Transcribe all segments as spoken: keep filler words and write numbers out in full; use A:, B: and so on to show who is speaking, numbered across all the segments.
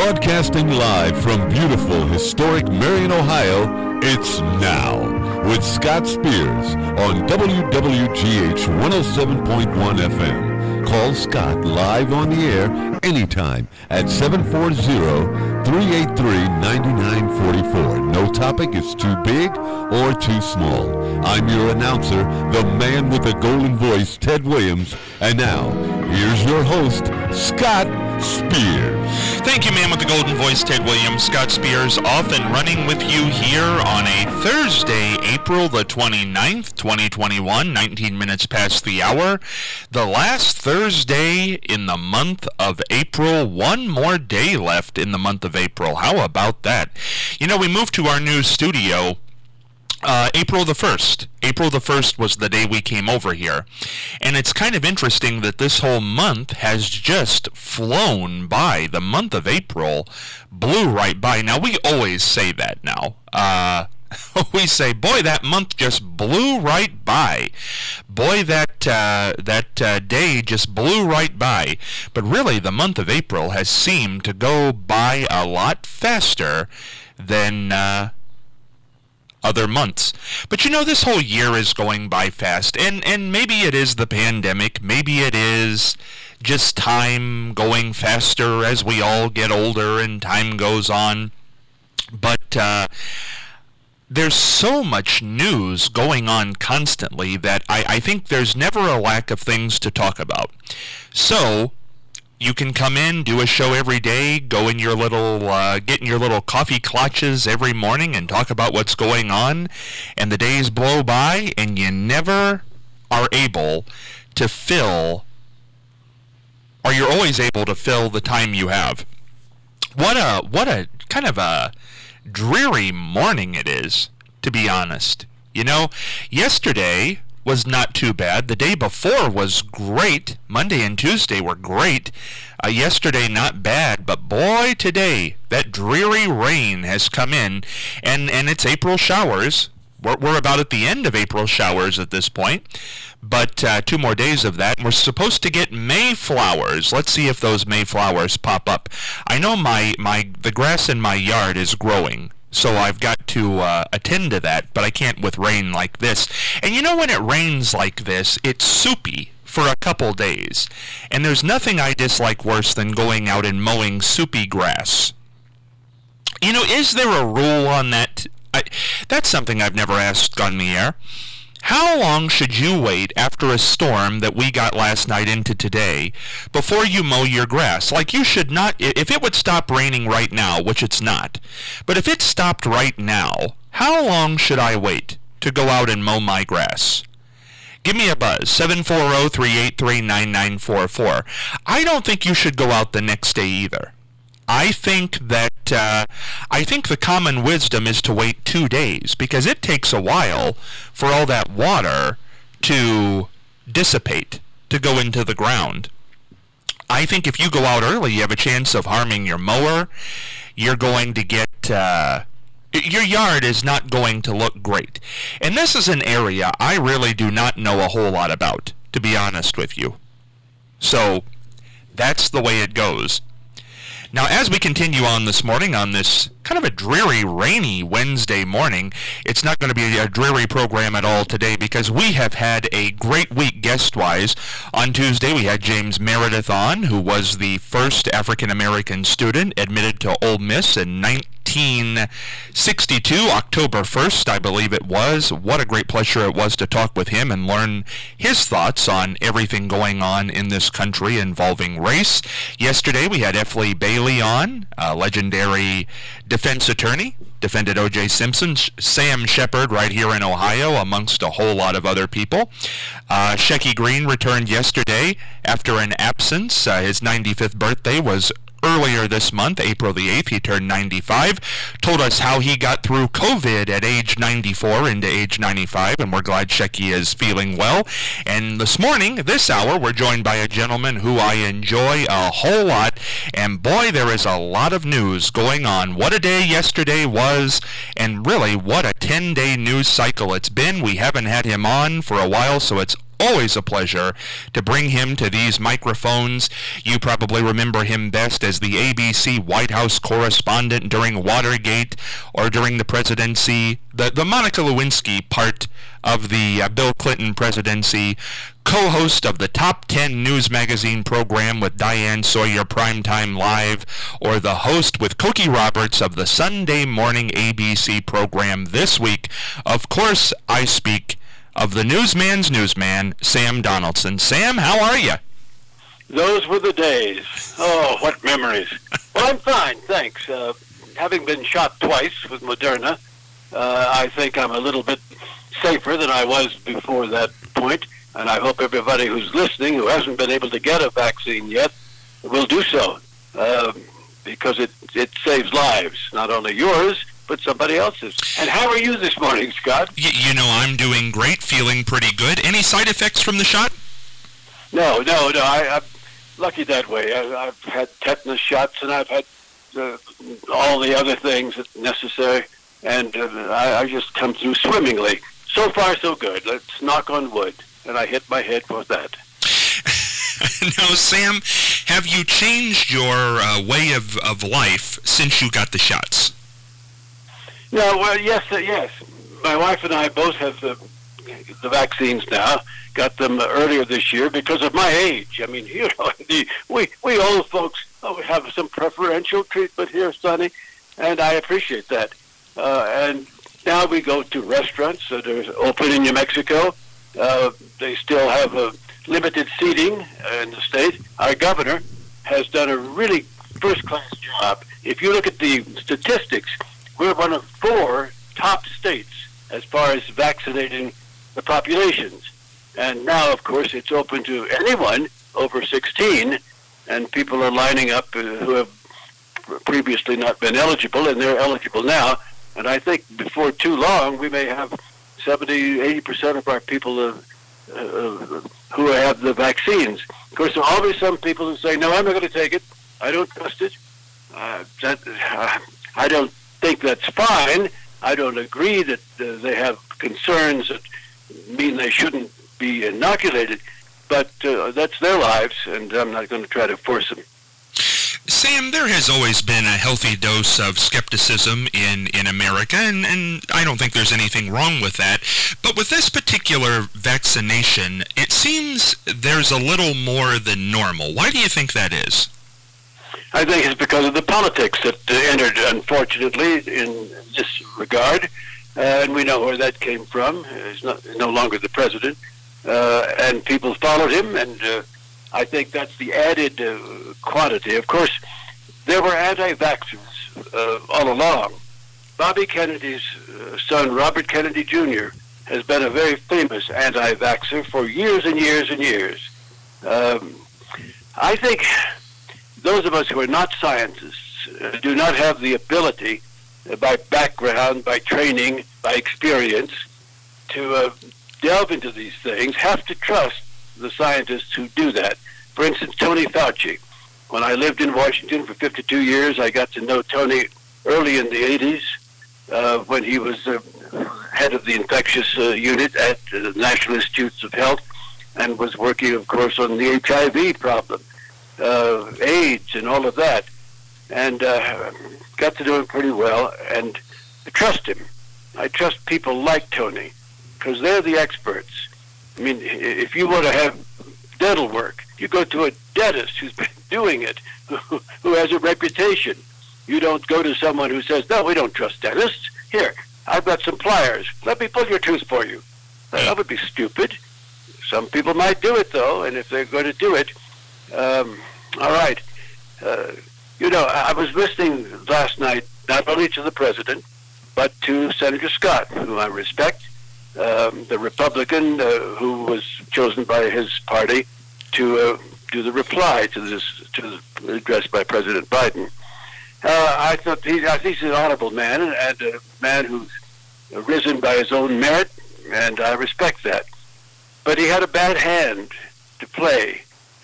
A: Broadcasting live from beautiful, historic Marion, Ohio, it's Now with Scott Spears on W W G H one oh seven point one F M. Call Scott live on the air anytime at seven four zero, three eight three, nine nine four four. No topic is too big or too small. I'm your announcer, the man with the golden voice, Ted Williams. And now, here's your host, Scott Spears.
B: Thank you, man with the golden voice, Ted Williams. Scott Spears off and running with you here on a Thursday, April the twenty-ninth, twenty twenty-one, nineteen minutes past the hour. The last Thursday in the month of April. One more day left in the month of April. How about that? You know, we moved to our new studio Uh, April the first. April the first was the day we came over here. And it's kind of interesting that this whole month has just flown by. The month of April blew right by. Now, we always say that now. Uh, we say, boy, that month just blew right by. Boy, that uh, that uh, day just blew right by. But really, the month of April has seemed to go by a lot faster than Uh, other months. But you know, this whole year is going by fast, and, and maybe it is the pandemic, maybe it is just time going faster as we all get older and time goes on, but uh, there's so much news going on constantly that I, I think there's never a lack of things to talk about. So, you can come in, do a show every day, go in your little, uh, get in your little coffee clutches every morning and talk about what's going on, and the days blow by, and you never are able to fill, or you're always able to fill the time you have. What a, what a kind of a dreary morning it is, to be honest. You know, yesterday was not too bad. The day before was great. Monday and Tuesday were great. Uh, yesterday, not bad. But boy, today, that dreary rain has come in. And, and it's April showers. We're, we're about at the end of April showers at this point. But uh, two more days of that. We're supposed to get Mayflowers. Let's see if those Mayflowers pop up. I know my, my the grass in my yard is growing, so I've got to uh, attend to that, but I can't with rain like this. And you know, when it rains like this, it's soupy for a couple days. And there's nothing I dislike worse than going out and mowing soupy grass. You know, is there a rule on that? I, that's something I've never asked on the air. How long should you wait after a storm that we got last night into today before you mow your grass? Like, you should not, if it would stop raining right now, which it's not, but if it stopped right now, how long should I wait to go out and mow my grass? Give me a buzz, seven four zero, three eight three, nine nine four four. I don't think you should go out the next day either. I think that, uh, I think the common wisdom is to wait two days, because it takes a while for all that water to dissipate, to go into the ground. I think if you go out early, you have a chance of harming your mower. You're going to get, uh, your yard is not going to look great. And this is an area I really do not know a whole lot about, to be honest with you. So, that's the way it goes. Now, as we continue on this morning, on this kind of a dreary, rainy Wednesday morning, it's not going to be a dreary program at all today, because we have had a great week guest-wise. On Tuesday, we had James Meredith on, who was the first African-American student admitted to Ole Miss in nineteen sixty-two, October first, I believe it was. What a great pleasure it was to talk with him and learn his thoughts on everything going on in this country involving race. Yesterday, we had F. Lee Bailey on, a legendary defense attorney, defended O J. Simpson. Sam Shepard right here in Ohio, amongst a whole lot of other people. Uh, Shecky Green returned yesterday after an absence. Uh, his ninety-fifth birthday was earlier this month, April the eighth. He turned ninety-five. Told us how he got through COVID at age ninety-four into age ninety-five, and we're glad Shecky is feeling well. And this morning, this hour, we're joined by a gentleman who I enjoy a whole lot, and boy, there is a lot of news going on. What a day yesterday was, and really, what a ten-day news cycle it's been. We haven't had him on for a while, so it's always a pleasure to bring him to these microphones. You probably remember him best as the A B C White House correspondent during Watergate or during the presidency, the, the Monica Lewinsky part of the uh, Bill Clinton presidency, co-host of the Top ten News Magazine program with Diane Sawyer Primetime Live, or the host with Cokie Roberts of the Sunday morning A B C program This Week. Of course, I speak of the newsman's newsman, Sam Donaldson. Sam, how are you?
C: Those were the days. Oh, what memories. Well, I'm fine, thanks. Uh, having been shot twice with Moderna, uh, I think I'm a little bit safer than I was before that point, and I hope everybody who's listening who hasn't been able to get a vaccine yet will do so, uh, because it, it saves lives, not only yours, but somebody else's. And how are you this morning, Scott?
B: Y- you know, I'm doing great, feeling pretty good. Any side effects from the shot?
C: No, no, no. I, I'm lucky that way. I, I've had tetanus shots, and I've had uh, all the other things that's necessary, and uh, I, I just come through swimmingly. So far, so good. Let's knock on wood. And I hit my head for that.
B: Now, Sam, have you changed your uh, way of, of life since you got the shots?
C: No, well, yes, uh, yes. My wife and I both have the, the vaccines now. Got them earlier this year because of my age. I mean, you know, the, we we old folks oh, have some preferential treatment here, Sonny, and I appreciate that. Uh, and now we go to restaurants that are open in New Mexico. Uh, they still have a limited seating in the state. Our governor has done a really first-class job. If you look at the statistics, we're one of four top states as far as vaccinating the populations. And now, of course, it's open to anyone over sixteen, and people are lining up uh, who have previously not been eligible, and they're eligible now. And I think before too long, we may have seventy, eighty percent of our people uh, uh, who have the vaccines. Of course, there are always some people who say, no, I'm not going to take it. I don't trust it. Uh, that, uh, I don't think that's fine. I don't agree that uh, they have concerns that mean they shouldn't be inoculated, but uh, that's their lives, and I'm not going to try to force them.
B: Sam, there has always been a healthy dose of skepticism in, in America, and, and I don't think there's anything wrong with that. But with this particular vaccination, it seems there's a little more than normal. Why do you think that is?
C: I think it's because of the politics that uh, entered, unfortunately, in this regard. Uh, and we know where that came from. He's not, no longer the president. Uh, and people followed him, and uh, I think that's the added uh, quantity. Of course, there were anti-vaxxers uh, all along. Bobby Kennedy's uh, son, Robert Kennedy Junior, has been a very famous anti-vaxxer for years and years and years. Um, I think those of us who are not scientists uh, do not have the ability, uh, by background, by training, by experience, to uh, delve into these things, have to trust the scientists who do that. For instance, Tony Fauci. When I lived in Washington for fifty-two years, I got to know Tony early in the eighties uh, when he was uh, head of the infectious uh, unit at the National Institutes of Health and was working, of course, on the H I V problem, uh, AIDS, and all of that. And uh, got to know him pretty well, and I trust him. I trust people like Tony because they're the experts. I mean, if you want to have dental work, you go to a dentist who's been doing it, who, who has a reputation. You don't go to someone who says, no, we don't trust dentists. Here, I've got some pliers. Let me pull your tooth for you. That would be stupid. Some people might do it, though, and if they're going to do it, um, all right. Uh, you know, I was listening last night not only to the president, but to Senator Scott, whom I respect, Um, the Republican uh, who was chosen by his party to uh, do the reply to this to the address by President Biden. Uh, I thought he, I think he's an honorable man and a man who's risen by his own merit, and I respect that. But he had a bad hand to play,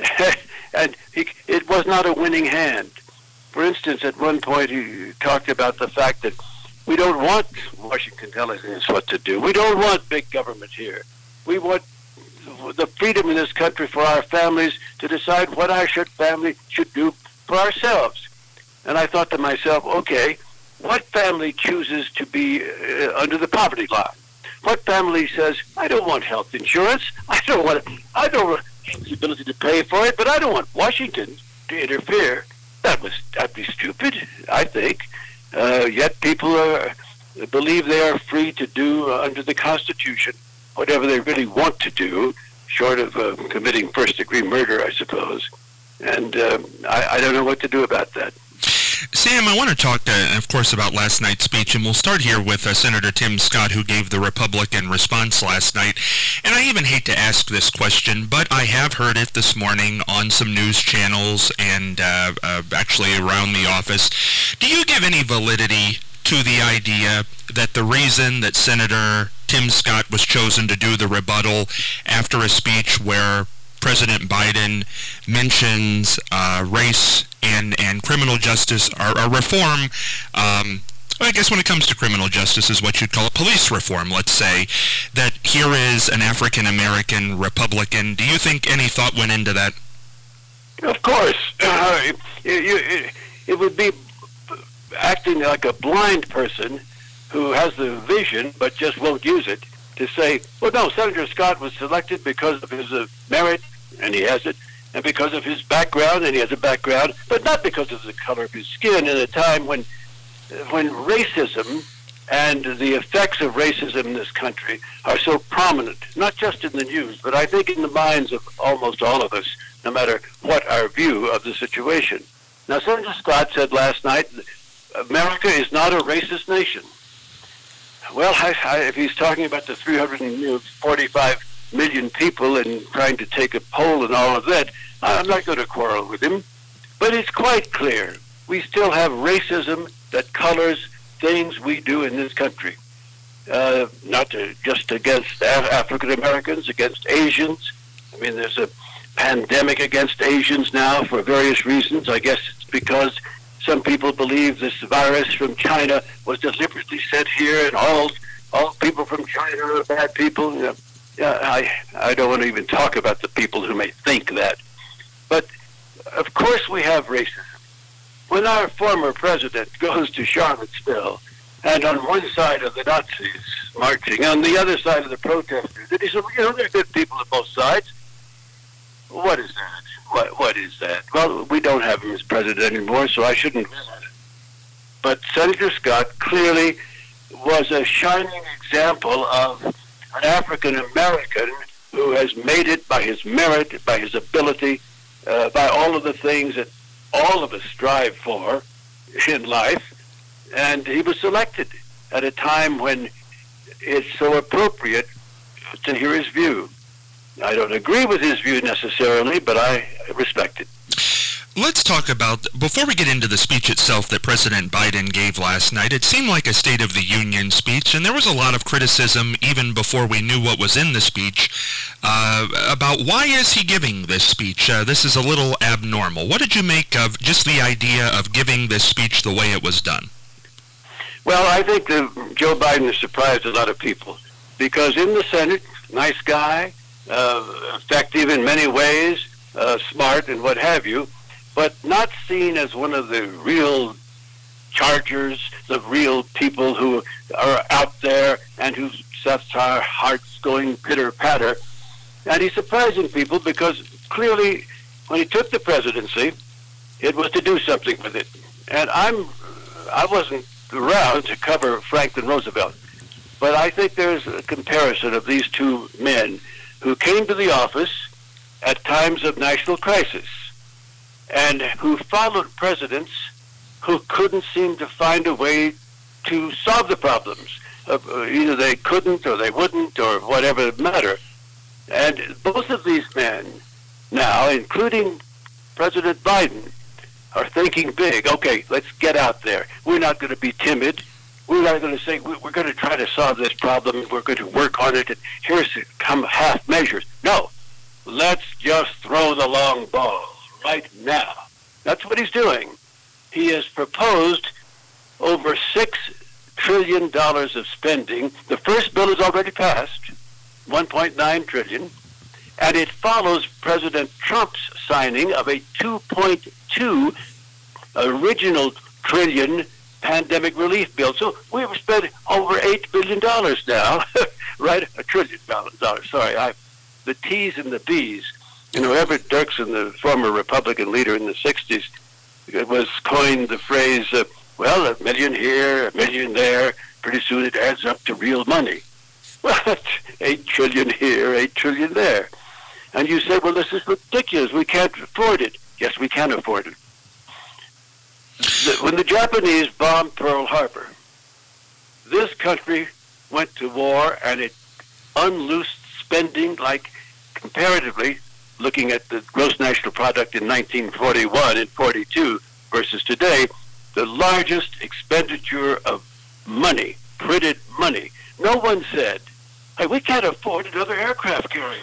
C: and he, it was not a winning hand. For instance, at one point he talked about the fact that we don't want Washington telling us what to do. We don't want big government here. We want the freedom in this country for our families to decide what our should family should do for ourselves. And I thought to myself, okay, what family chooses to be uh, under the poverty line? What family says, I don't want health insurance, I don't want I don't want the ability to pay for it, but I don't want Washington to interfere? That was that'd be stupid, I think. Uh, yet people are, believe they are free to do uh, under the Constitution whatever they really want to do, short of uh, committing first-degree murder, I suppose. And uh, I, I don't know what to do about that.
B: Sam, I want to talk, uh, of course, about last night's speech, and we'll start here with uh, Senator Tim Scott, who gave the Republican response last night. And I even hate to ask this question, but I have heard it this morning on some news channels and uh, uh, actually around the office. Do you give any validity to the idea that the reason that Senator Tim Scott was chosen to do the rebuttal after a speech where President Biden mentions uh, race and, and criminal justice, or, or reform, um, I guess when it comes to criminal justice is what you'd call it, police reform, let's say, that here is an African-American Republican. Do you think any thought went into that?
C: Of course. Uh, it, it, it would be acting like a blind person who has the vision but just won't use it to say, well, no, Senator Scott was selected because of his uh, merit, and he has it, and because of his background, and he has a background, but not because of the color of his skin in a time when when racism and the effects of racism in this country are so prominent, not just in the news, but I think in the minds of almost all of us, no matter what our view of the situation. Now, Senator Scott said last night, America is not a racist nation. Well, I, I, if he's talking about the three hundred forty-five million people and trying to take a poll and all of that, I'm not going to quarrel with him. But it's quite clear we still have racism that colors things we do in this country. Uh, not to, just against Af- African Americans, against Asians. I mean, there's a pandemic against Asians now for various reasons. I guess it's because some people believe this virus from China was deliberately sent here, and all all people from China are bad people. You know, yeah, I I don't want to even talk about the people who may think that. But of course we have racism. When our former president goes to Charlottesville, and on one side of the Nazis marching, on the other side of the protesters, and he said, you know, there are good people on both sides. What is that? What What is that? Well, we don't have him as president anymore, so I shouldn't. But Senator Scott clearly was a shining example of an African American who has made it by his merit, by his ability, uh, by all of the things that all of us strive for in life. And he was selected at a time when it's so appropriate to hear his view. I don't agree with his view necessarily, but I respect it.
B: Let's talk about, before we get into the speech itself that President Biden gave last night, it seemed like a State of the Union speech, and there was a lot of criticism even before we knew what was in the speech uh, about why is he giving this speech. Uh, this is a little abnormal. What did you make of just the idea of giving this speech the way it was done?
C: Well, I think that Joe Biden has surprised a lot of people because in the Senate, nice guy, uh, effective in many ways, uh, smart and what have you, but not seen as one of the real chargers, the real people who are out there and who sets our hearts going pitter-patter. And he's surprising people because clearly when he took the presidency, it was to do something with it. And I'm, I wasn't around to cover Franklin Roosevelt, but I think there's a comparison of these two men who came to the office at times of national crisis and who followed presidents who couldn't seem to find a way to solve the problems. Uh, either they couldn't or they wouldn't or whatever the matter. And both of these men now, including President Biden, are thinking big. Okay, let's get out there. We're not going to be timid. We're not going to say, we're going to try to solve this problem. We're going to work on it. And here's come half measures. No, let's just throw the long ball right now. That's what he's doing. He has proposed over six trillion dollars of spending. The first bill is already passed, one point nine trillion dollars. And it follows President Trump's signing of a two point two original trillion pandemic relief bill. So we've spent over eight billion dollars now, right? A trillion dollars, sorry. I, the T's and the B's. You know, Everett Dirksen, the former Republican leader in the sixties, was coined the phrase, uh, well, a million here, a million there, pretty soon it adds up to real money. Well, that's eight trillion here, eight trillion there. And you say, well, this is ridiculous. We can't afford it. Yes, we can afford it. The, when the Japanese bombed Pearl Harbor, this country went to war and it unloosed spending like, comparatively, looking at the gross national product in nineteen forty-one and forty-two versus today, the largest expenditure of money, printed money. No one said, hey, we can't afford another aircraft carrier.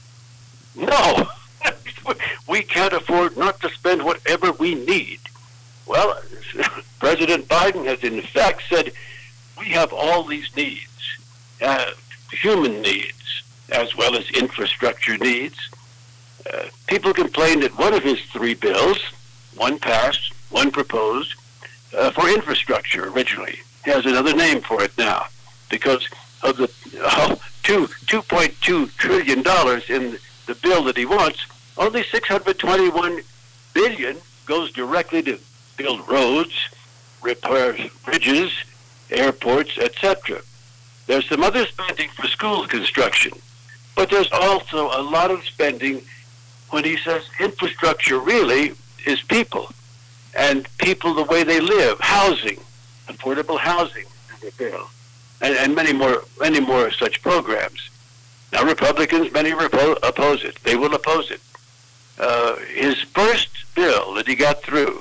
C: No, we can't afford not to spend whatever we need. Well, President Biden has in fact said we have all these needs, uh, human needs, as well as infrastructure needs. Uh, people complained that one of his three bills, one passed, one proposed, uh, for infrastructure originally. He has another name for it now because of the uh, two, two point two trillion dollars in the bill that he wants. Only six hundred twenty-one billion dollars goes directly to build roads, repair bridges, airports, et cetera. There's some other spending for school construction, but there's also a lot of spending when he says infrastructure really is people, and people the way they live, housing, affordable housing, and, and many more, many more such programs. Now, Republicans, many repo- oppose it. They will oppose it. Uh, his first bill that he got through,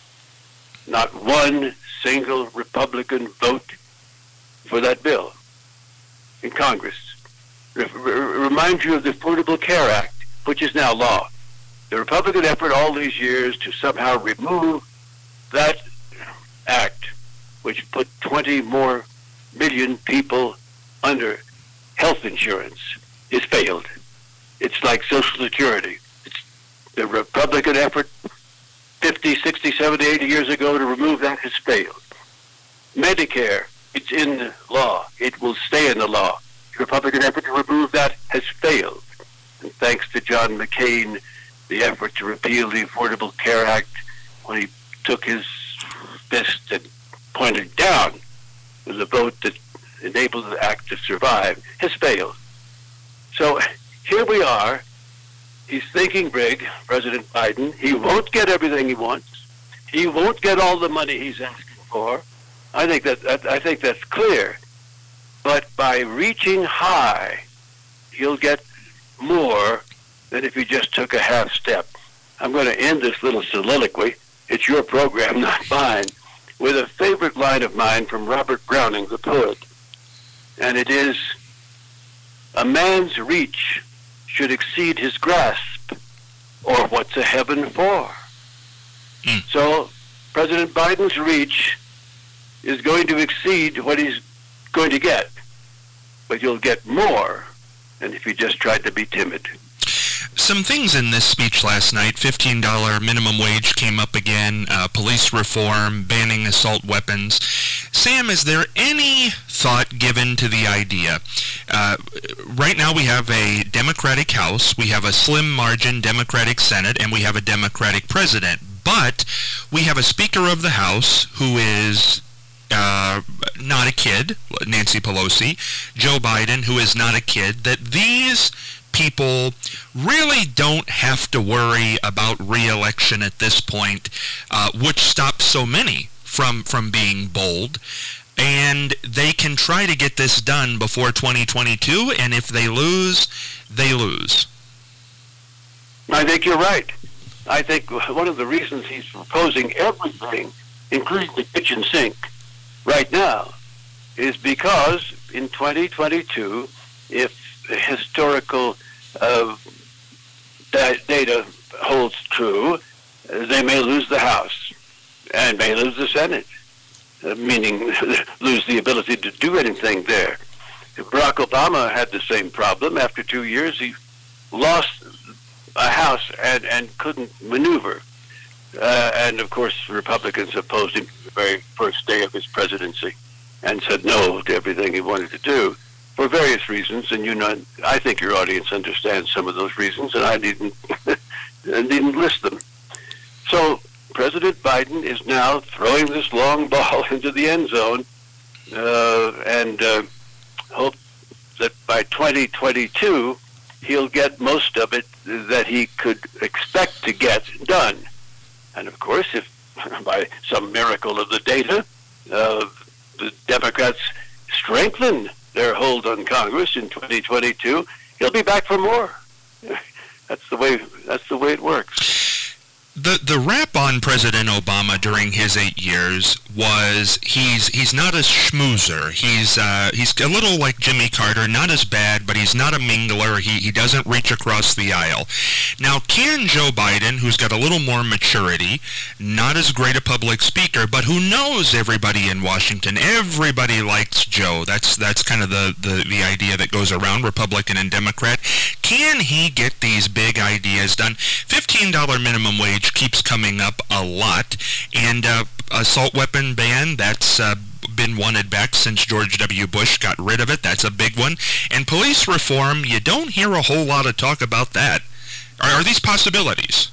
C: not one single Republican vote for that bill in Congress. Re- re- remind you of the Affordable Care Act, which is now law. The Republican effort all these years to somehow remove that act, which put twenty more million people under health insurance, is failed. It's like Social Security. It's the Republican effort fifty, sixty, seventy, eighty years ago to remove that has failed. Medicare, it's in the law. It will stay in the law. The Republican effort to remove that has failed. And thanks to John McCain, the effort to repeal the Affordable Care Act, when he took his fist and pointed down with a vote that enabled the act to survive, has failed. So here we are. He's thinking big, President Biden. He won't get everything he wants. He won't get all the money he's asking for. I think that, that I think that's clear. But by reaching high, he'll get more than if he just took a half step. I'm going to end this little soliloquy. It's your program, not mine, with a favorite line of mine from Robert Browning, the poet. And it is, a man's reach should exceed his grasp, or what's a heaven for? Mm. So President Biden's reach is going to exceed what he's going to get, but you'll get more than if you just tried to be timid.
B: Some things in this speech last night, fifteen dollars minimum wage came up again, uh, police reform, banning assault weapons. Sam, is there any thought given to the idea? Uh, right now we have a Democratic House, we have a slim margin Democratic Senate, and we have a Democratic President. But we have a Speaker of the House who is uh, not a kid, Nancy Pelosi, Joe Biden, who is not a kid, that these people really don't have to worry about re-election at this point, uh, which stops so many from from being bold, and they can try to get this done before twenty twenty-two, and if they lose, they lose.
C: I think you're right. I think one of the reasons he's proposing everything, including the kitchen sink, right now, is because in twenty twenty-two, if historical uh, da- data holds true, uh, they may lose the House and may lose the Senate, uh, meaning lose the ability to do anything there. Barack Obama had the same problem. After two years, he lost a House and, and couldn't maneuver. Uh, and, of course, Republicans opposed him the very first day of his presidency and said no to everything he wanted to do for various reasons. And you know, I think your audience understands some of those reasons, and I needn't, needn't list them. So President Biden is now throwing this long ball into the end zone uh, and uh, hope that by twenty twenty-two he'll get most of it that he could expect to get done. And of course, if by some miracle of the data, uh, the Democrats strengthen their hold on Congress in twenty twenty-two, he'll be back for more. That's the way. That's the way it works.
B: The the rap on President Obama during his eight years was he's he's not a schmoozer. He's uh, he's a little like Jimmy Carter, not as bad, but he's not a mingler. He he doesn't reach across the aisle. Now, can Joe Biden, who's got a little more maturity, not as great a public speaker, but who knows everybody in Washington, everybody likes Joe. That's that's kind of the, the, the idea that goes around, Republican and Democrat. Can he get these big ideas done? fifteen dollars minimum wage keeps coming up a lot, and uh, assault weapon ban, that's uh, been wanted back since George W. Bush got rid of it. That's a big one. And police reform, you don't hear a whole lot of talk about that. Are, are these possibilities?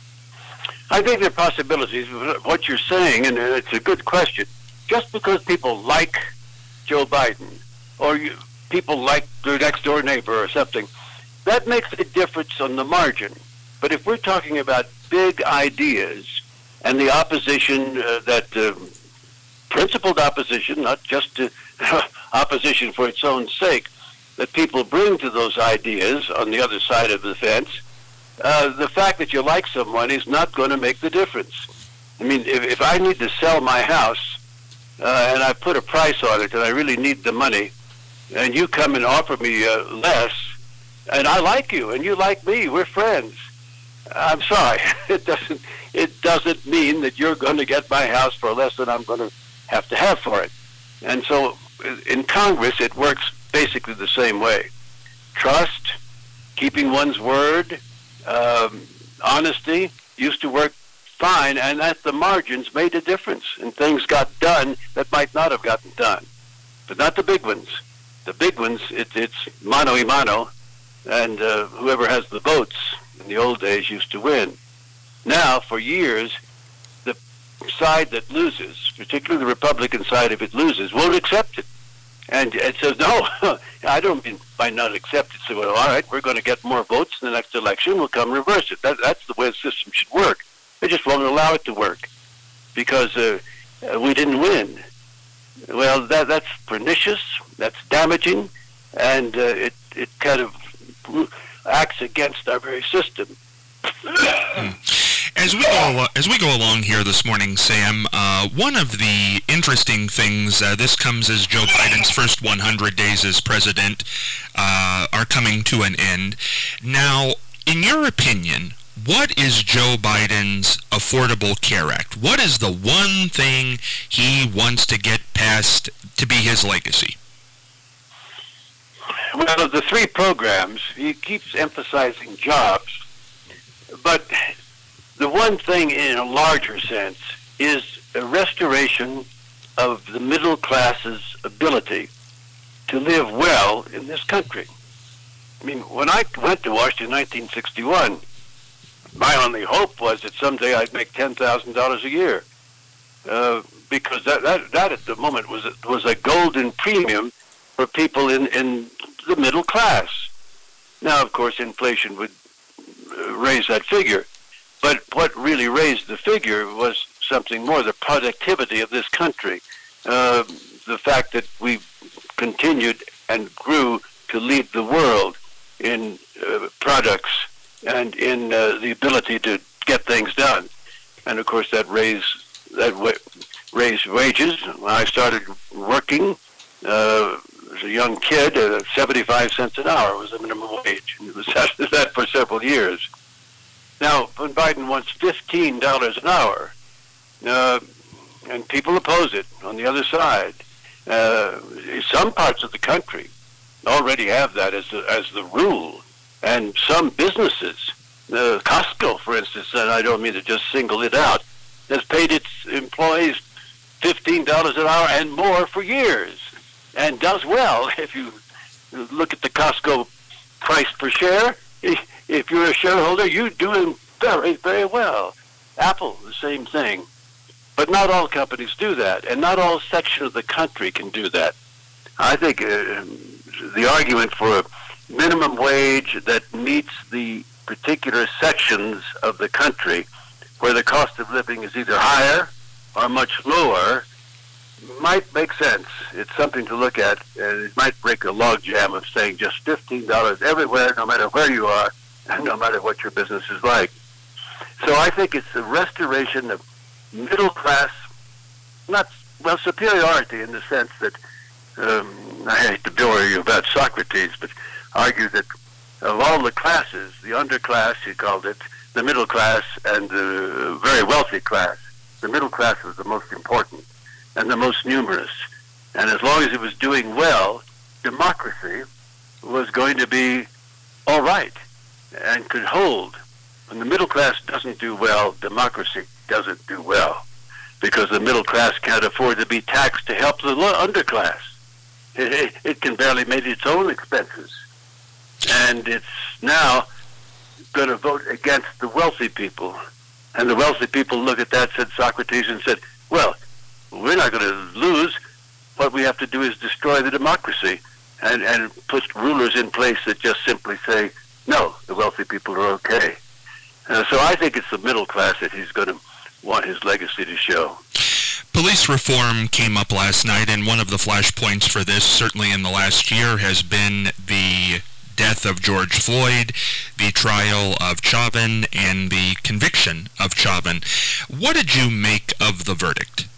C: I think they're possibilities. What you're saying, and it's a good question, just because people like Joe Biden or you, people like their next-door neighbor or something, that makes a difference on the margin. But if we're talking about big ideas and the opposition, uh, that uh, principled opposition, not just uh, opposition for its own sake, that people bring to those ideas on the other side of the fence, uh, the fact that you like someone is not going to make the difference. I mean, if, if I need to sell my house uh, and I put a price on it and I really need the money, and you come and offer me uh, less, and I like you and you like me, we're friends. I'm sorry, it doesn't it doesn't mean that you're going to get my house for less than I'm going to have to have for it. And so in Congress, it works basically the same way. Trust, keeping one's word, um, honesty used to work fine, and at the margins made a difference, and things got done that might not have gotten done. But not the big ones. The big ones, it, it's mano a mano, and uh, whoever has the votes in the old days used to win. Now, for years, the side that loses, particularly the Republican side, if it loses, won't accept it. And it says, no, I don't mean by not accept it. So, well, all right, we're going to get more votes in the next election. We'll come reverse it. That, that's the way the system should work. They just won't allow it to work because uh, we didn't win. Well, that, that's pernicious, that's damaging, and uh, it, it kind of acts against our very system.
B: As we go as we go along here this morning, Sam, uh, one of the interesting things, uh, this comes as Joe Biden's first one hundred days as president uh, are coming to an end. Now, in your opinion, what is Joe Biden's Affordable Care Act? What is the one thing he wants to get passed to be his legacy?
C: Well, of the three programs, he keeps emphasizing jobs, but the one thing in a larger sense is a restoration of the middle class's ability to live well in this country. I mean, when I went to Washington in nineteen sixty-one, my only hope was that someday I'd make ten thousand dollars a year, uh, because that, that that at the moment was a, was a golden premium for people in, in the middle class. Now, of course, inflation would raise that figure, but what really raised the figure was something more, the productivity of this country, uh, the fact that we continued and grew to lead the world in uh, products and in uh, the ability to get things done. And of course that raised that wa- raised wages. When I started working uh, as a young kid, uh, seventy-five cents an hour was the minimum wage. And it was that, that for several years. Now, when Biden wants fifteen dollars an hour, uh, and people oppose it on the other side, uh, some parts of the country already have that as the, as the rule. And some businesses, uh, Costco, for instance, and I don't mean to just single it out, has paid its employees fifteen dollars an hour and more for years, and does well. If you look at the Costco price per share, if you're a shareholder, you're doing very, very well. Apple, the same thing. But not all companies do that, and not all sections of the country can do that. I think uh, the argument for a minimum wage that meets the particular sections of the country where the cost of living is either higher or much lower might make sense. It's something to look at, and it might break a logjam of saying just fifteen dollars everywhere, no matter where you are, and no matter what your business is like. So I think it's a restoration of middle class, not, well, superiority in the sense that, um, I hate to bore you about Socrates, but argue that of all the classes, the underclass, he called it, the middle class, and the very wealthy class, the middle class was the most important and the most numerous. And as long as it was doing well, democracy was going to be all right and could hold. When the middle class doesn't do well, democracy doesn't do well, because the middle class can't afford to be taxed to help the underclass. It, it, it can barely make its own expenses. And it's now going to vote against the wealthy people. And the wealthy people look at that, said Socrates, and said, well, we're not going to lose. What we have to do is destroy the democracy and, and put rulers in place that just simply say, no, the wealthy people are okay. Uh, so I think it's the middle class that he's going to want his legacy to show.
B: Police reform came up last night, and one of the flashpoints for this, certainly in the last year, has been the death of George Floyd, the trial of Chauvin, and the conviction of Chauvin. What did you make of the verdict?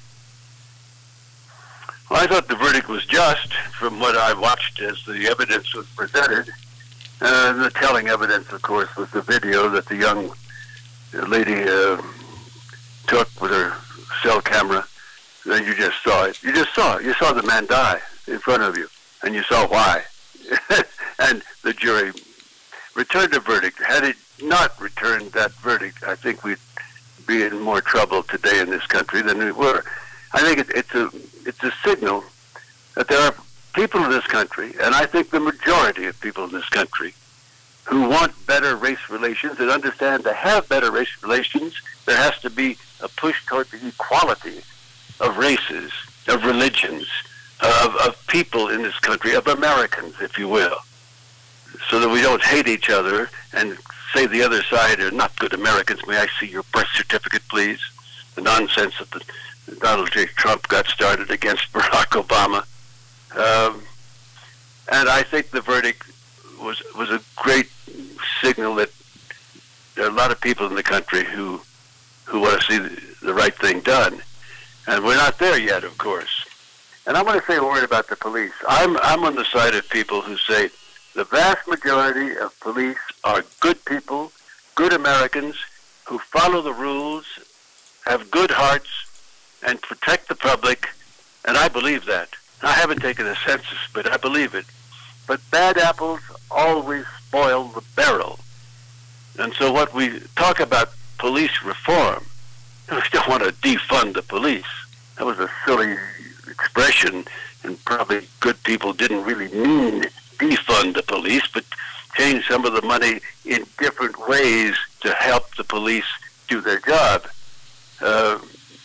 C: Well, I thought the verdict was just from what I watched as the evidence was presented. Uh, the telling evidence, of course, was the video that the young lady uh, took with her cell camera. And you just saw it. You just saw it. You saw the man die in front of you, and you saw why. And the jury returned a verdict. Had it not returned that verdict, I think we'd be in more trouble today in this country than we were. I think it, it's a it's a signal that there are people in this country, and I think the majority of people in this country, who want better race relations and understand to have better race relations, there has to be a push toward the equality of races, of religions, of, of people in this country, of Americans, if you will, so that we don't hate each other and say the other side are not good Americans. May I see your birth certificate, please? The nonsense that the, Donald J. Trump got started against Barack Obama. Um, and I think the verdict was was a great signal that there are a lot of people in the country who who want to see the, the right thing done. And we're not there yet, of course. And I want to say a word about the police. I'm I'm on the side of people who say the vast majority of police are good people, good Americans, who follow the rules, have good hearts, and protect the public, and I believe that. I haven't taken a census, but I believe it. But bad apples always spoil the barrel. And so what we talk about police reform, we don't want to defund the police. That was a silly expression, and probably good people didn't really mean defund the police, but change some of the money in different ways to help the police do their job. Uh,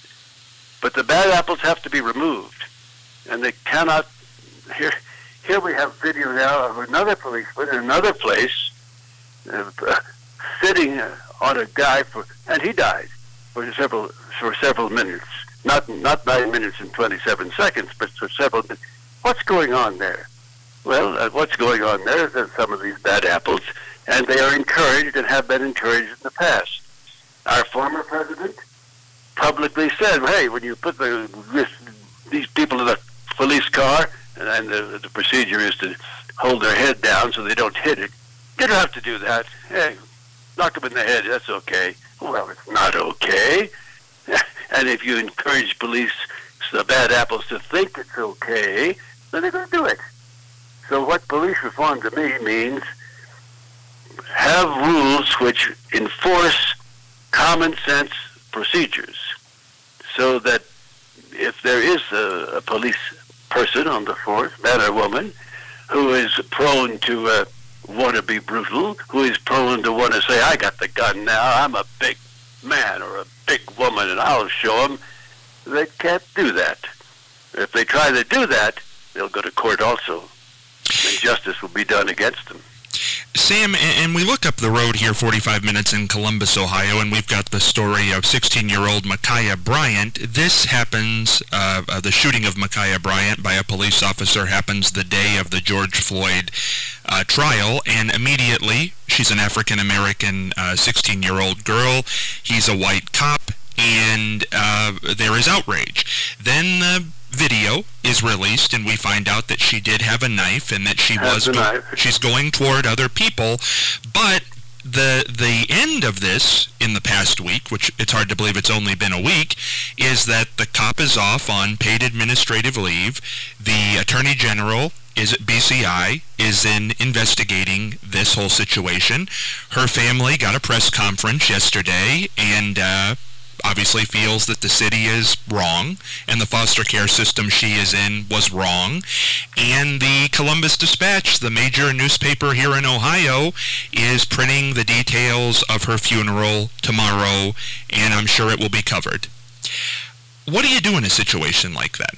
C: but the bad apples have to be removed, and they cannot. Here, here we have video now of another policeman in another place uh, sitting on a guy for, and he died for several for several minutes. Not not nine minutes and twenty-seven seconds, but for several minutes. What's going on there? Well, uh, what's going on there is that some of these bad apples, and they are encouraged and have been encouraged in the past. Our former president publicly said, hey, when you put the, this, these people in a police car, and, and the, the procedure is to hold their head down so they don't hit it, you don't have to do that. Hey, knock them in the head, that's okay. Well, it's not okay. And if you encourage police, the bad apples, to think it's okay, then they're going to do it. So what police reform to me means have rules which enforce common sense procedures, so that if there is a, a police person on the force, man or woman, who is prone to uh, want to be brutal, who is prone to want to say, I got the gun now, I'm a big man or a big woman and I'll show them, they can't do that. If they try to do that, they'll go to court also, and justice will be done against them.
B: Sam, and we look up the road here forty-five minutes in Columbus, Ohio, and we've got the story of sixteen-year-old Ma'Khia Bryant. This happens, uh, uh, the shooting of Ma'Khia Bryant by a police officer happens the day of the George Floyd uh, trial, and immediately, she's an African-American uh, sixteen-year-old girl, he's a white cop, and uh, there is outrage. Then the video is released, and we find out that she did have a knife and that she was go- she's going toward other people. But the the end of this in the past week, which it's hard to believe it's only been a week, is that the cop is off on paid administrative leave. The Attorney General is at B C I, is in investigating this whole situation. Her family got a press conference yesterday and uh obviously feels that the city is wrong and the foster care system she is in was wrong. And the Columbus Dispatch, the major newspaper here in Ohio, is printing the details of her funeral tomorrow, and I'm sure it will be covered. What do you do in a situation like that?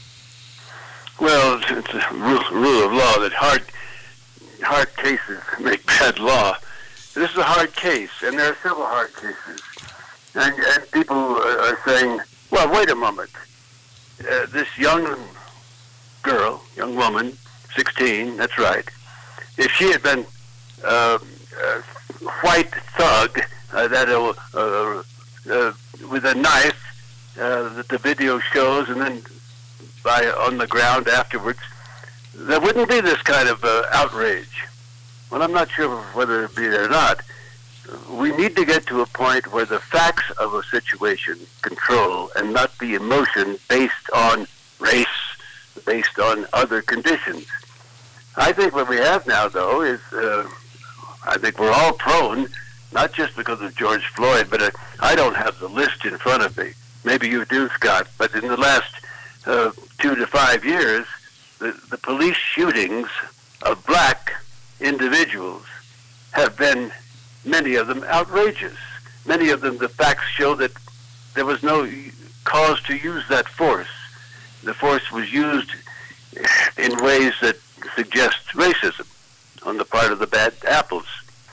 C: Well, it's a rule, rule of law that hard, hard cases make bad law. This is a hard case, and there are several hard cases. And, and people are saying, well, wait a moment. Uh, this young girl, young woman, sixteen, that's right. If she had been uh, a white thug uh, that uh, uh, uh, with a knife uh, that the video shows, and then by on the ground afterwards, there wouldn't be this kind of uh, outrage. Well, I'm not sure whether it'd be there or not. We need to get to a point where the facts of a situation control and not the emotion based on race, based on other conditions. I think what we have now, though, is uh, I think we're all prone, not just because of George Floyd, but uh, I don't have the list in front of me. Maybe you do, Scott, but in the last uh, two to five years, the, the police shootings of black individuals have been, many of them, outrageous. Many of them, the facts show that there was no cause to use that force. The force was used in ways that suggest racism on the part of the bad apples.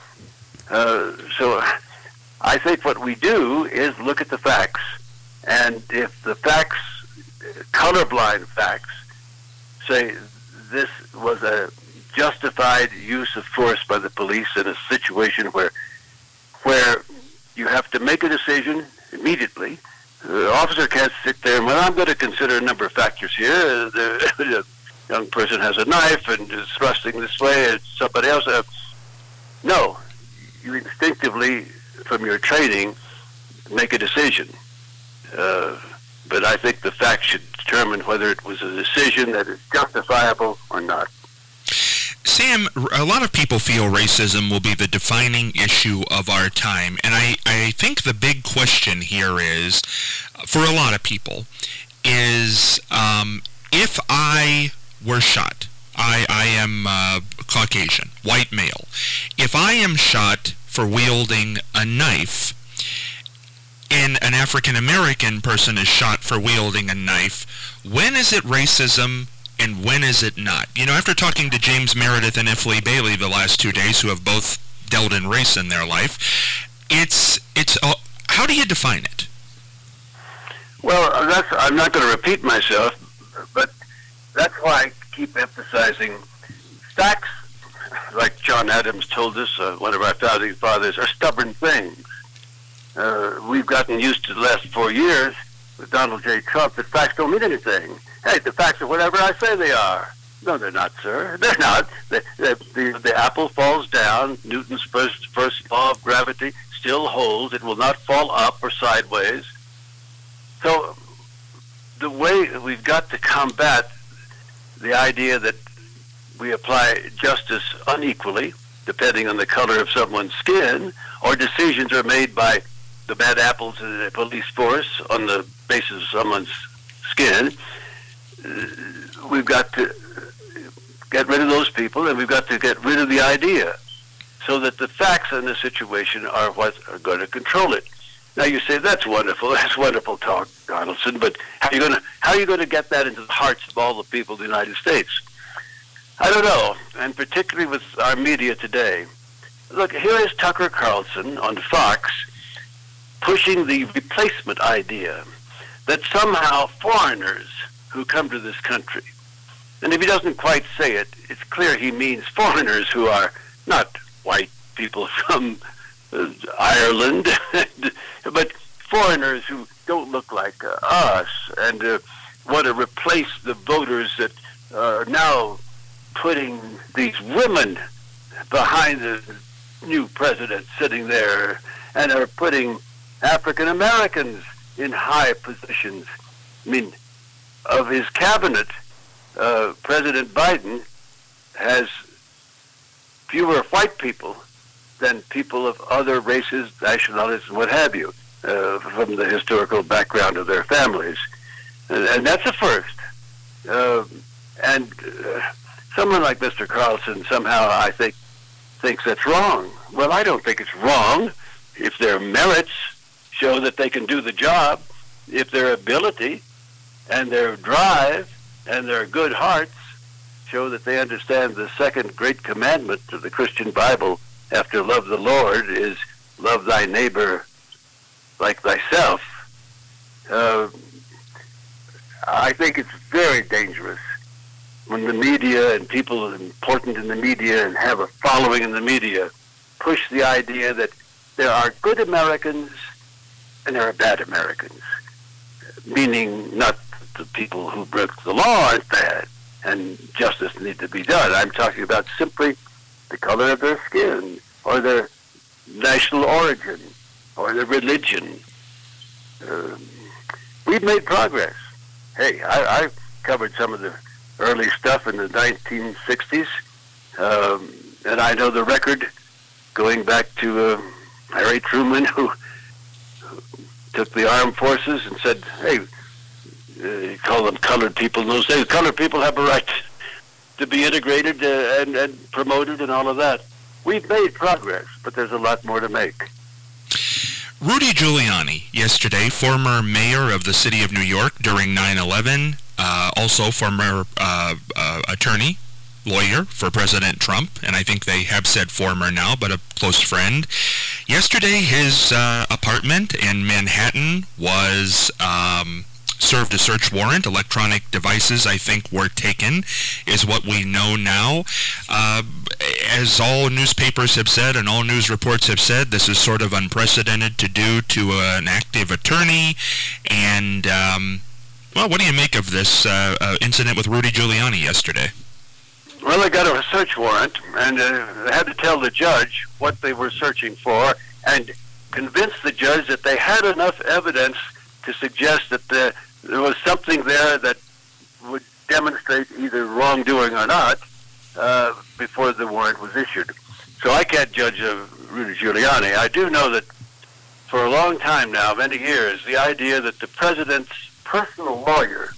C: Uh, so I think what we do is look at the facts, and if the facts, colorblind facts, say this was a justified use of force by the police in a situation where where you have to make a decision immediately. The officer can't sit there and, well, I'm going to consider a number of factors here. Uh, the, the young person has a knife and is thrusting this way at somebody else. Uh, no. You instinctively, from your training, make a decision. Uh, but I think the facts should determine whether it was a decision that is justifiable or not.
B: Sam, a lot of people feel racism will be the defining issue of our time, and I, I think the big question here is, for a lot of people, is um, if I were shot, I, I am uh, Caucasian, white male, if I am shot for wielding a knife, and an African-American person is shot for wielding a knife, when is it racism and when is it not? You know, after talking to James Meredith and F. Lee Bailey the last two days, who have both dealt in race in their life, it's, it's uh, how do you define it?
C: Well, that's, I'm not going to repeat myself, but that's why I keep emphasizing facts, like John Adams told us, uh, one of our founding fathers, are stubborn things. Uh, we've gotten used to the last four years with Donald J. Trump that facts don't mean anything. Hey, the facts are whatever I say they are. No, they're not, sir. They're not. The, the, the, the apple falls down. Newton's first, first law of gravity still holds. It will not fall up or sideways. So the way we've got to combat the idea that we apply justice unequally depending on the color of someone's skin, or decisions are made by the bad apples in the police force on the basis of someone's skin. Uh, we've got to get rid of those people, and we've got to get rid of the idea, so that the facts in the situation are what are going to control it. Now you say, that's wonderful, that's wonderful talk, Donaldson, but how are you going to how are you going to get that into the hearts of all the people of the United States? I don't know, and particularly with our media today. Look, here is Tucker Carlson on Fox pushing the replacement idea that somehow foreigners who come to this country, and if he doesn't quite say it, it's clear he means foreigners who are not white people from uh, Ireland, but foreigners who don't look like uh, us and uh, want to replace the voters that are now putting these women behind the new president sitting there and are putting African Americans in high positions. I mean, of his cabinet, uh, President Biden has fewer white people than people of other races, nationalities, and what have you, uh, from the historical background of their families. And, and that's a first. Uh, and uh, someone like Mister Carlson somehow, I think, thinks that's wrong. Well, I don't think it's wrong if their merits show that they can do the job, if their ability and their drive and their good hearts show that they understand the second great commandment of the Christian Bible after love the Lord is love thy neighbor like thyself. Uh, I think it's very dangerous when the media and people important in the media and have a following in the media push the idea that there are good Americans and there are bad Americans, meaning not the people who broke the law aren't bad and justice needs to be done. I'm talking about simply the color of their skin or their national origin or their religion. Uh, we've made progress. Hey, I, I covered some of the early stuff in the nineteen sixties, um, and I know the record going back to uh, Harry Truman, who, who took the armed forces and said, hey, uh, you call them colored people in those days. Colored people have a right to be integrated uh, and, and promoted and all of that. We've made progress, but there's a lot more to make.
B: Rudy Giuliani, yesterday, former mayor of the city of New York during nine eleven, uh, also former uh, uh, attorney, lawyer for President Trump, and I think they have said former now, but a close friend. Yesterday, his uh, apartment in Manhattan was um, served a search warrant. Electronic devices, I think, were taken, is what we know now. Uh, as all newspapers have said and all news reports have said, this is sort of unprecedented to do to uh, an active attorney. And, um, well, what do you make of this uh, uh, incident with Rudy Giuliani yesterday?
C: Well, they got a search warrant, and uh, they had to tell the judge what they were searching for and convince the judge that they had enough evidence to suggest that the, there was something there that would demonstrate either wrongdoing or not uh, before the warrant was issued. So I can't judge uh, Rudy Giuliani. I do know that for a long time now, many years, the idea that the president's personal lawyer,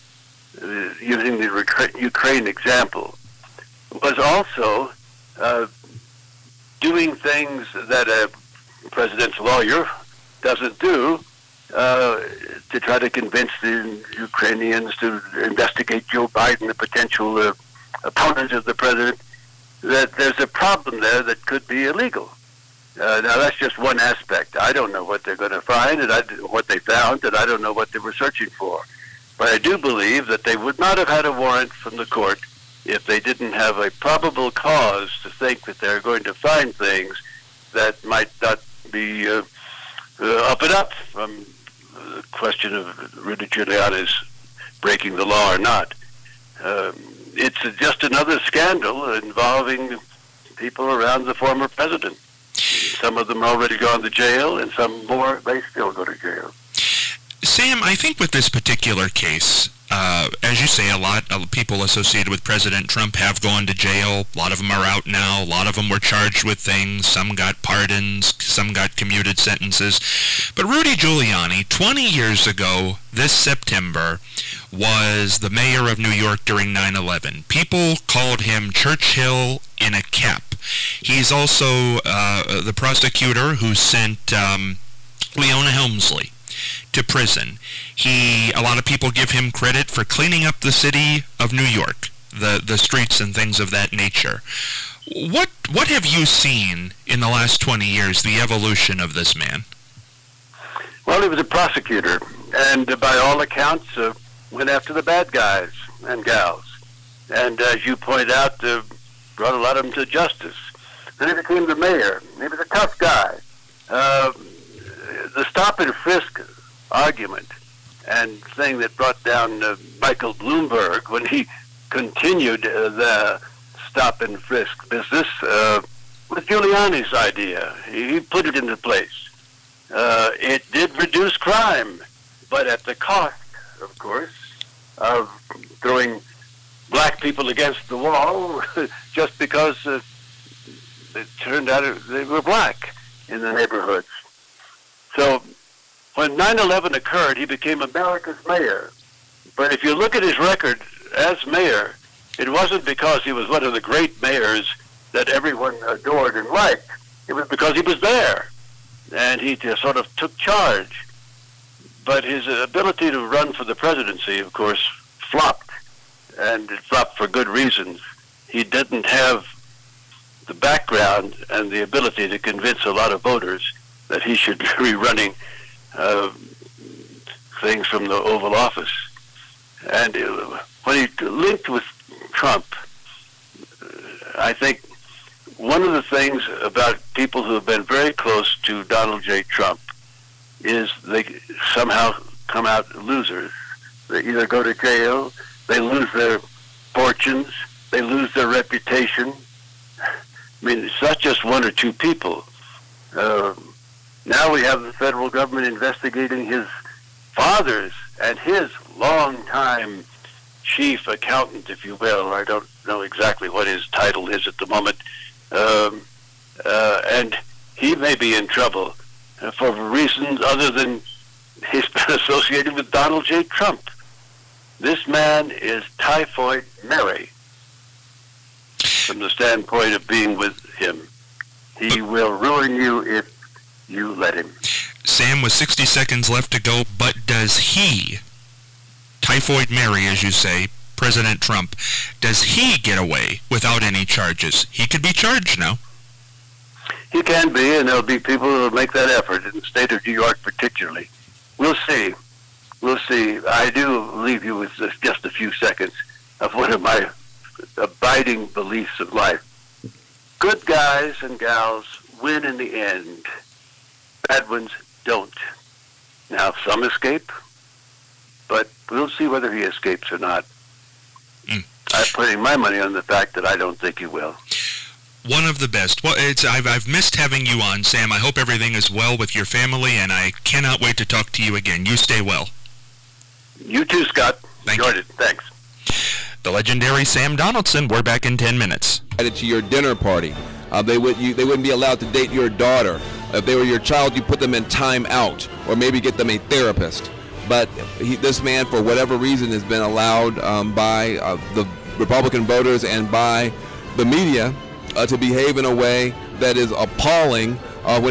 C: uh, using the Ukraine example, was also uh, doing things that a president's lawyer doesn't do uh, to try to convince the Ukrainians to investigate Joe Biden, the potential uh, opponent of the president, that there's a problem there that could be illegal. Uh, now, that's just one aspect. I don't know what they're going to find and I, what they found, and I don't know what they were searching for. But I do believe that they would not have had a warrant from the court if they didn't have a probable cause to think that they're going to find things that might not be uh, uh, up and up from the question of Rudy Giuliani's breaking the law or not. Um, it's just another scandal involving people around the former president. Some of them already gone to jail, and some more may still go to jail.
B: Sam, I think with this particular case, Uh, as you say, a lot of people associated with President Trump have gone to jail. A lot of them are out now. A lot of them were charged with things. Some got pardons. Some got commuted sentences. But Rudy Giuliani, twenty years ago this September, was the mayor of New York during nine eleven. People called him Churchill in a cap. He's also uh, the prosecutor who sent um, Leona Helmsley to prison. He, a lot of people give him credit for cleaning up the city of New York, the the streets and things of that nature. What what have you seen in the last twenty years, the evolution of this man?
C: Well, he was a prosecutor, and uh, by all accounts, uh, went after the bad guys and gals. And as you point out, uh, brought a lot of them to justice. Then he became the mayor. He was a tough guy. Uh, the stop and frisk argument and thing that brought down uh, Michael Bloomberg when he continued uh, the stop and frisk business uh, was Giuliani's idea. He, he put it into place. Uh, it did reduce crime, but at the cost, of course, of throwing black people against the wall just because uh, it turned out they were black in the neighborhoods. So when nine eleven occurred, he became America's mayor. But if you look at his record as mayor, it wasn't because he was one of the great mayors that everyone adored and liked. It was because he was there, and he just sort of took charge. But his ability to run for the presidency, of course, flopped, and it flopped for good reasons. He didn't have the background and the ability to convince a lot of voters that he should be running uh, things from the Oval Office. And uh, when he linked with Trump, uh, I think one of the things about people who have been very close to Donald J. Trump is they somehow come out losers. They either go to jail, they lose their fortunes, they lose their reputation. I mean, it's not just one or two people. Uh, now we have the federal government investigating his father's and his longtime chief accountant, if you will. I don't know exactly what his title is at the moment. Um, uh, and he may be in trouble uh, for reasons other than he's been associated with Donald J. Trump. This man is Typhoid Mary from the standpoint of being with him. He will ruin you if you let him.
B: Sam, with sixty seconds left to go, but does he, Typhoid Mary, as you say, President Trump, does he get away without any charges? He could be charged now.
C: He can be, and there'll be people who will make that effort, in the state of New York particularly. We'll see. We'll see. I do leave you with just a few seconds of one of my abiding beliefs of life. Good guys and gals win in the end. Bad ones don't. Now, some escape, but we'll see whether he escapes or not. Mm. I'm putting my money on the fact that I don't think he will.
B: One of the best. Well, it's I've I've missed having you on, Sam. I hope everything is well with your family, and I cannot wait to talk to you again. You stay well.
C: You too, Scott.
B: Thank
C: Enjoyed
B: you.
C: it. Thanks.
B: The legendary Sam Donaldson. We're back in ten minutes.
D: Added to your dinner party. Uh, they would you they wouldn't be allowed to date your daughter. If they were your child, you put them in time out, or maybe get them a therapist. But he, this man, for whatever reason, has been allowed um, by uh, the Republican voters and by the media uh, to behave in a way that is appalling uh, when